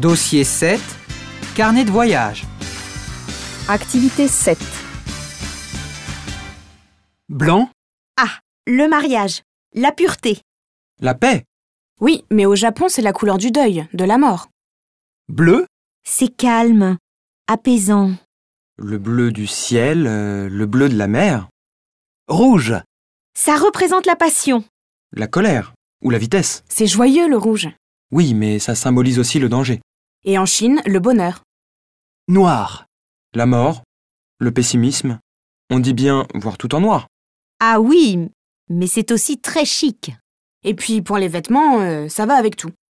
Dossier 7, carnet de voyage. Activité 7. Blanc, Ah, le mariage, la pureté. la paix. Oui, mais au Japon, c'est la couleur du deuil, de la mort. Bleu, C'est calme, apaisant. le bleu du ciel, le bleu de la mer. Rouge, Ça représente la passion. la colère ou la vitesse. C'est joyeux, le rouge. Oui, mais ça symbolise aussi le danger. Et en Chine, le bonheur. Noir, la mort, le pessimisme. On dit bien voir tout en noir. Ah oui, mais c'est aussi très chic. Et puis, pour les vêtements, ça va avec tout.